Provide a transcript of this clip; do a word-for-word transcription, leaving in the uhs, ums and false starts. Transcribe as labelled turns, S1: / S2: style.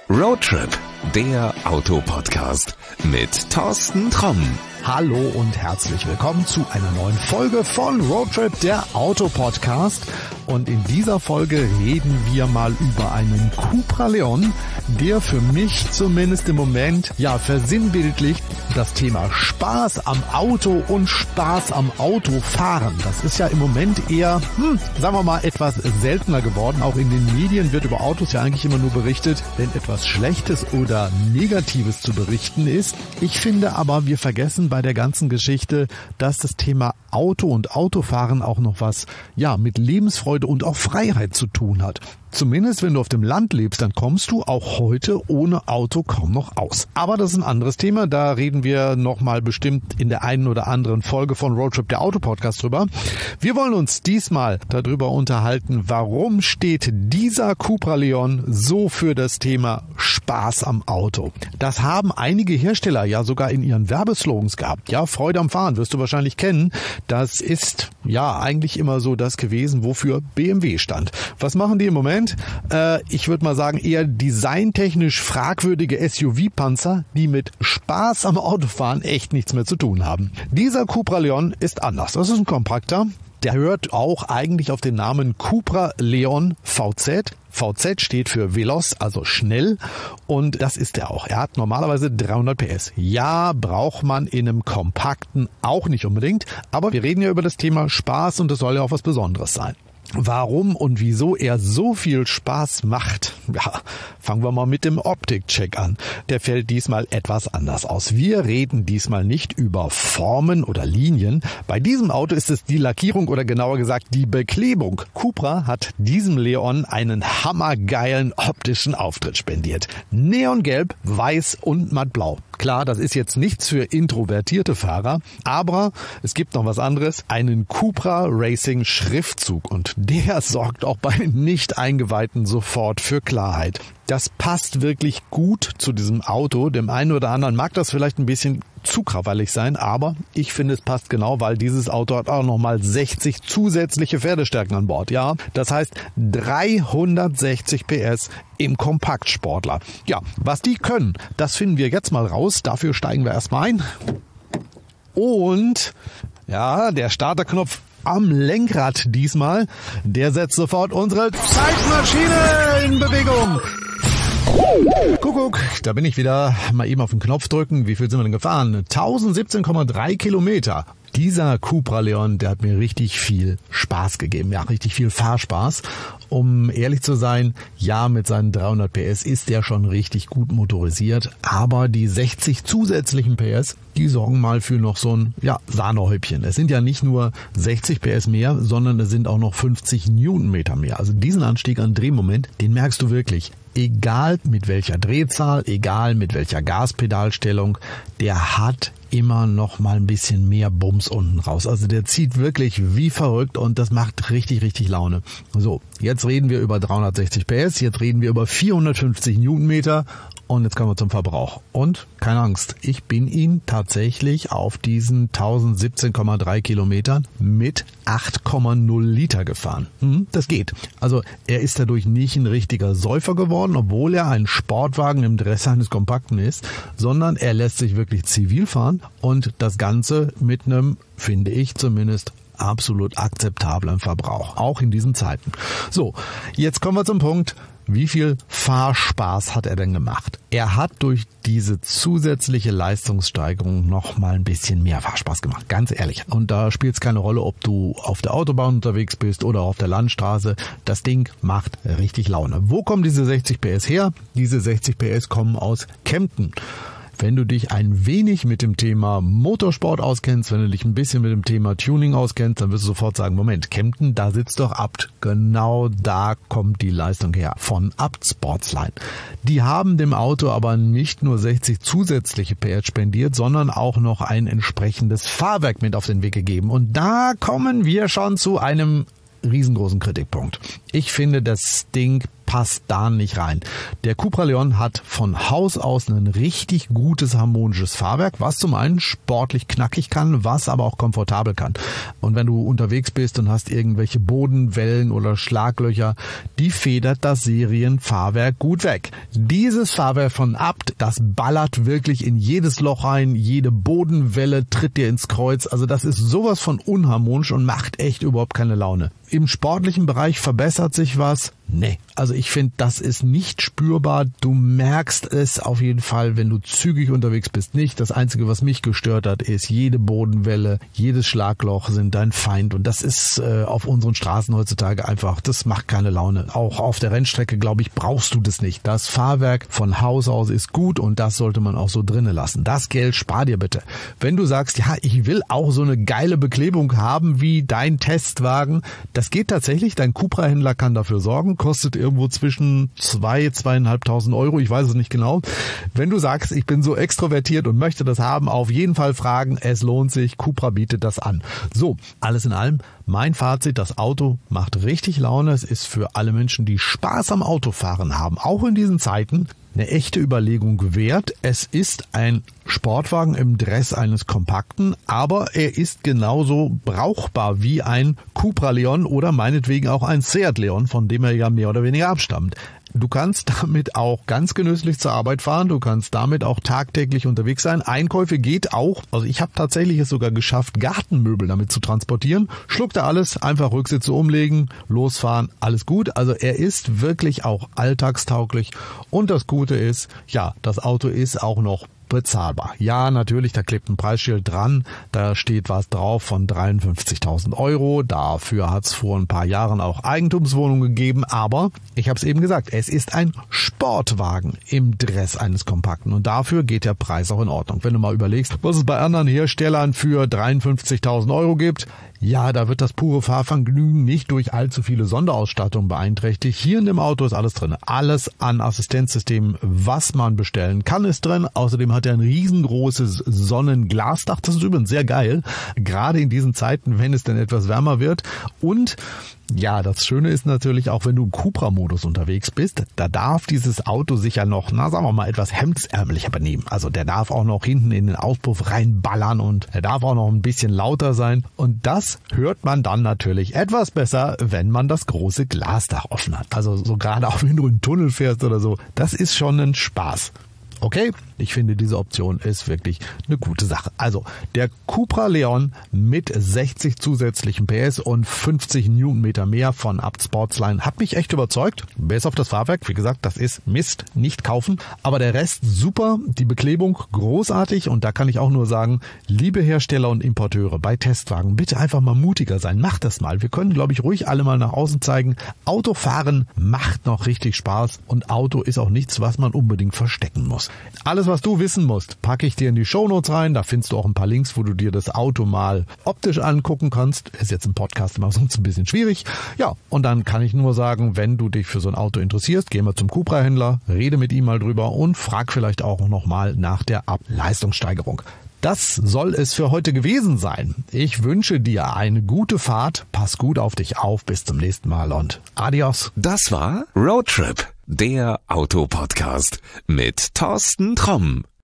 S1: Roadtrip, der Autopodcast mit Thorsten Tromm.
S2: Hallo und herzlich willkommen zu einer neuen Folge von Roadtrip, der Autopodcast. Und in dieser Folge reden wir mal über einen Cupra Leon, der für mich zumindest im Moment ja versinnbildlicht das Thema Spaß am Auto und Spaß am Autofahren. Das ist ja im Moment eher, hm, sagen wir mal, etwas seltener geworden. Auch in den Medien wird über Autos ja eigentlich immer nur berichtet, wenn etwas Schlechtes oder Negatives zu berichten ist. Ich finde aber, wir vergessen bei der ganzen Geschichte, dass das Thema Auto und Autofahren auch noch was, ja, mit Lebensfreude und auch Freiheit zu tun hat. Zumindest wenn du auf dem Land lebst, dann kommst du auch heute ohne Auto kaum noch aus. Aber das ist ein anderes Thema, da reden wir nochmal bestimmt in der einen oder anderen Folge von Roadtrip, der Autopodcast drüber. Wir wollen uns diesmal darüber unterhalten, warum steht dieser Cupra Leon so für das Thema Spaß am Auto. Das haben einige Hersteller ja sogar in ihren Werbeslogans gehabt. Ja, Freude am Fahren wirst du wahrscheinlich kennen. Das ist ja eigentlich immer so das gewesen, wofür B M W stand. Was machen die im Moment? Äh, ich würde mal sagen, eher designtechnisch fragwürdige S U V-Panzer, die mit Spaß am Autofahren echt nichts mehr zu tun haben. Dieser Cupra Leon ist anders. Das ist ein Kompakter. Der hört auch eigentlich auf den Namen Cupra Leon V Z. V Z steht für Veloz, also schnell, und das ist er auch. Er hat normalerweise dreihundert P S. Ja, braucht man in einem Kompakten auch nicht unbedingt, aber wir reden ja über das Thema Spaß und das soll ja auch was Besonderes sein. Warum und wieso er so viel Spaß macht? Ja, fangen wir mal mit dem Optikcheck an. Der fällt diesmal etwas anders aus. Wir reden diesmal nicht über Formen oder Linien. Bei diesem Auto ist es die Lackierung oder genauer gesagt die Beklebung. Cupra hat diesem Leon einen hammergeilen optischen Auftritt spendiert. Neongelb, weiß und mattblau. Klar, das ist jetzt nichts für introvertierte Fahrer, aber es gibt noch was anderes, einen Cupra Racing Schriftzug, und der sorgt auch bei Nicht-Eingeweihten sofort für Klarheit. Das passt wirklich gut zu diesem Auto. Dem einen oder anderen mag das vielleicht ein bisschen zu krawallig sein, aber ich finde, es passt genau, weil dieses Auto hat auch nochmal sechzig zusätzliche Pferdestärken an Bord. Ja, das heißt dreihundertsechzig P S im Kompaktsportler. Ja, was die können, das finden wir jetzt mal raus. Dafür steigen wir erstmal ein. Und ja, der Starterknopf am Lenkrad diesmal, der setzt sofort unsere Zeitmaschine in Bewegung. Kuckuck, da bin ich wieder. Mal eben auf den Knopf drücken. Wie viel sind wir denn gefahren? tausendsiebzehn Komma drei Kilometer. Dieser Cupra Leon, der hat mir richtig viel Spaß gegeben. Ja, richtig viel Fahrspaß. Um ehrlich zu sein, ja, mit seinen dreihundert P S ist der schon richtig gut motorisiert. Aber die sechzig zusätzlichen P S, die sorgen mal für noch so ein, ja, Sahnehäubchen. Es sind ja nicht nur sechzig P S mehr, sondern es sind auch noch fünfzig Newtonmeter mehr. Also diesen Anstieg an Drehmoment, den merkst du wirklich. Egal mit welcher Drehzahl, egal mit welcher Gaspedalstellung, der hat immer noch mal ein bisschen mehr Bums unten raus. Also der zieht wirklich wie verrückt und das macht richtig, richtig Laune. So, jetzt reden wir über dreihundertsechzig P S, jetzt reden wir über vierhundertfünfzig Newtonmeter und jetzt kommen wir zum Verbrauch. Und keine Angst, ich bin ihn tatsächlich auf diesen tausendsiebzehn Komma drei Kilometern mit acht Komma null Liter gefahren. Hm, das geht. Also er ist dadurch nicht ein richtiger Säufer geworden, obwohl er ein Sportwagen im Dress eines Kompakten ist, sondern er lässt sich wirklich zivil fahren und das Ganze mit einem, finde ich zumindest, absolut akzeptablen Verbrauch, auch in diesen Zeiten. So, jetzt kommen wir zum Punkt. Wie viel Fahrspaß hat er denn gemacht? Er hat durch diese zusätzliche Leistungssteigerung noch mal ein bisschen mehr Fahrspaß gemacht, ganz ehrlich. Und da spielt es keine Rolle, ob du auf der Autobahn unterwegs bist oder auf der Landstraße. Das Ding macht richtig Laune. Wo kommen diese sechzig P S her? Diese sechzig P S kommen aus Kempten. Wenn du dich ein wenig mit dem Thema Motorsport auskennst, wenn du dich ein bisschen mit dem Thema Tuning auskennst, dann wirst du sofort sagen, Moment, Kempten, da sitzt doch Abt. Genau da kommt die Leistung her, von Abt Sportsline. Die haben dem Auto aber nicht nur sechzig zusätzliche P S spendiert, sondern auch noch ein entsprechendes Fahrwerk mit auf den Weg gegeben. Und da kommen wir schon zu einem riesengroßen Kritikpunkt. Ich finde, das Ding passt da nicht rein. Der Cupra Leon hat von Haus aus ein richtig gutes harmonisches Fahrwerk, was zum einen sportlich knackig kann, was aber auch komfortabel kann. Und wenn du unterwegs bist und hast irgendwelche Bodenwellen oder Schlaglöcher, die federt das Serienfahrwerk gut weg. Dieses Fahrwerk von Abt, das ballert wirklich in jedes Loch rein, jede Bodenwelle tritt dir ins Kreuz. Also das ist sowas von unharmonisch und macht echt überhaupt keine Laune. Im sportlichen Bereich verbessert sich was? Nee. Also ich finde, das ist nicht spürbar. Du merkst es auf jeden Fall, wenn du zügig unterwegs bist, nicht. Das Einzige, was mich gestört hat, ist, jede Bodenwelle, jedes Schlagloch sind dein Feind. Und das ist äh, auf unseren Straßen heutzutage einfach, das macht keine Laune. Auch auf der Rennstrecke, glaube ich, brauchst du das nicht. Das Fahrwerk von Haus aus ist gut und das sollte man auch so drinnen lassen. Das Geld spar dir bitte. Wenn du sagst, ja, ich will auch so eine geile Beklebung haben wie dein Testwagen, das geht tatsächlich. Dein Cupra-Händler kann dafür sorgen. Kostet irgendwo zwischen zwei, zweieinhalbtausend Euro. Ich weiß es nicht genau. Wenn du sagst, ich bin so extrovertiert und möchte das haben, auf jeden Fall fragen. Es lohnt sich. Cupra bietet das an. So, alles in allem. Mein Fazit, das Auto macht richtig Laune. Es ist für alle Menschen, die Spaß am Autofahren haben, auch in diesen Zeiten, eine echte Überlegung wert. Es ist ein Sportwagen im Dress eines Kompakten, aber er ist genauso brauchbar wie ein Cupra Leon oder meinetwegen auch ein Seat Leon, von dem er ja mehr oder weniger abstammt. Du kannst damit auch ganz genüsslich zur Arbeit fahren, du kannst damit auch tagtäglich unterwegs sein. Einkäufe geht auch. Also ich habe tatsächlich es sogar geschafft, Gartenmöbel damit zu transportieren. Schluckt er alles, einfach Rücksitze umlegen, losfahren, alles gut. Also er ist wirklich auch alltagstauglich und das Gute ist, ja, das Auto ist auch noch bezahlbar. Ja, natürlich, da klebt ein Preisschild dran, da steht was drauf von dreiundfünfzigtausend Euro. Dafür hat es vor ein paar Jahren auch Eigentumswohnungen gegeben, aber ich habe es eben gesagt, es ist ein Sportwagen im Dress eines Kompakten und dafür geht der Preis auch in Ordnung. Wenn du mal überlegst, was es bei anderen Herstellern für dreiundfünfzigtausend Euro gibt, ja, da wird das pure Fahrvergnügen nicht durch allzu viele Sonderausstattung beeinträchtigt. Hier in dem Auto ist alles drin. Alles an Assistenzsystemen, was man bestellen kann, ist drin. Außerdem hat er ein riesengroßes Sonnenglasdach. Das ist übrigens sehr geil, gerade in diesen Zeiten, wenn es denn etwas wärmer wird. Und ja, das Schöne ist natürlich auch, wenn du im Cupra-Modus unterwegs bist, da darf dieses Auto sich ja noch, na sagen wir mal, etwas hemdsärmelicher benehmen. Also der darf auch noch hinten in den Auspuff reinballern und er darf auch noch ein bisschen lauter sein. Und das hört man dann natürlich etwas besser, wenn man das große Glasdach offen hat. Also so gerade auch wenn du in den Tunnel fährst oder so, das ist schon ein Spaß. Okay, ich finde, diese Option ist wirklich eine gute Sache. Also, der Cupra Leon mit sechzig zusätzlichen P S und fünfzig Newtonmeter mehr von Abt Sportsline hat mich echt überzeugt. Bis auf das Fahrwerk, wie gesagt, das ist Mist, nicht kaufen. Aber der Rest super, die Beklebung großartig und da kann ich auch nur sagen, liebe Hersteller und Importeure bei Testwagen, bitte einfach mal mutiger sein. Macht das mal. Wir können, glaube ich, ruhig alle mal nach außen zeigen. Autofahren macht noch richtig Spaß und Auto ist auch nichts, was man unbedingt verstecken muss. Alles, was du wissen musst, packe ich dir in die Shownotes rein. Da findest du auch ein paar Links, wo du dir das Auto mal optisch angucken kannst. Ist jetzt im Podcast immer sonst ein bisschen schwierig. Ja, und dann kann ich nur sagen, wenn du dich für so ein Auto interessierst, geh mal zum Cupra-Händler, rede mit ihm mal drüber und frag vielleicht auch noch mal nach der Leistungssteigerung. Das soll es für heute gewesen sein. Ich wünsche dir eine gute Fahrt. Pass gut auf dich auf. Bis zum nächsten Mal und adios.
S1: Das war Roadtrip, der Autopodcast mit Thorsten Tromm.